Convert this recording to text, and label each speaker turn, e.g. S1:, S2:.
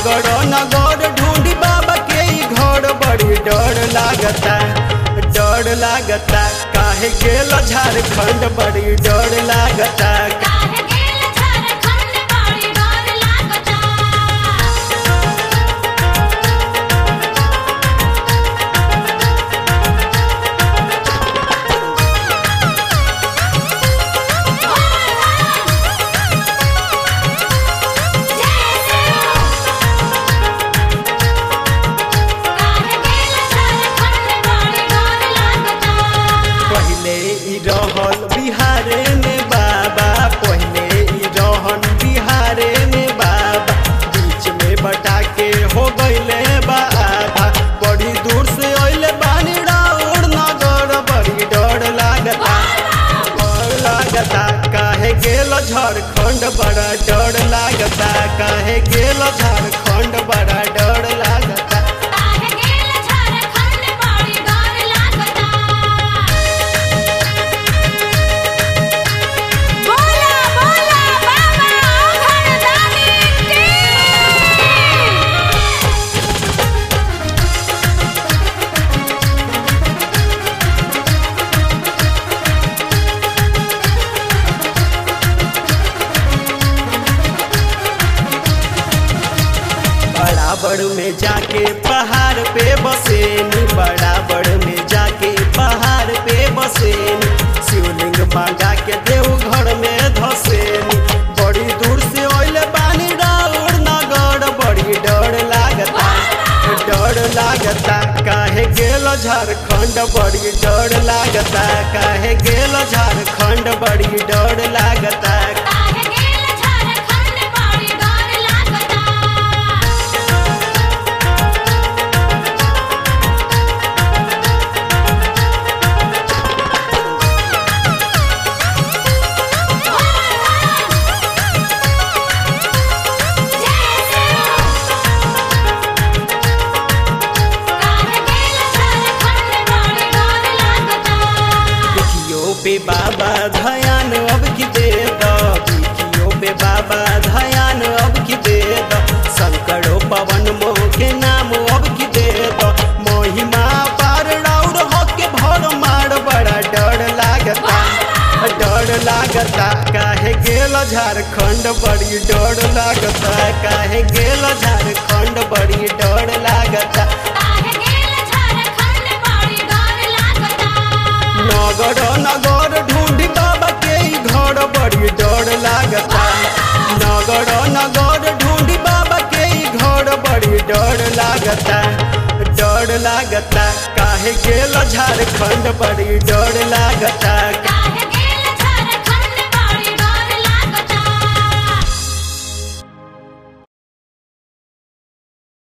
S1: नगर नगर ढूंढी बाबा के घर बड़ी डर लागता काहे गेल झारखंड बड़ी डर लागता। पहले ई रहल बिहारे में बाबा, पहले ई रहन बिहारे में बाबा, बीच में बटा के हो गईले बाधा। बड़ी दूर से अइले बानी राउर नगर बड़ी डर लागता काहे गेल झारखंड बड़ा डर लागता काहे गेल झारखंड बड़ा डर लागता। बराबर में जाके पहाड़ पे बसेनी, बराबर में जाके पहाड़ पे बसेनी, शिवलिंग मांगा के देव घर में धसेनी। बड़ी दूर से अइले बानी राउर नगर बड़ी डर लागता काहे गेल झारखंड बड़ी डर लागता काहे गेल झारखंड बड़ी डर लागता। पे बाबा ध्यान अब की दे दो, बिखियो पे बाबा ध्यान अब की दे दो, शंकरो पवन मोह के नाम अब की दे दो। महिमा पार राउर होके भर मार बड़ा डर लागता काहे गेल झारखंड बड़ी डर लागता काहे गेल झारखंड बड़ी डर लागता। नगर नगर ढूंढी बाबा के घर बड़ी डर लागता नगर नगर ढूंढी बाबा के घर बड़ी डर लागता काहे गेल झारखंड बड़ी डर लागता।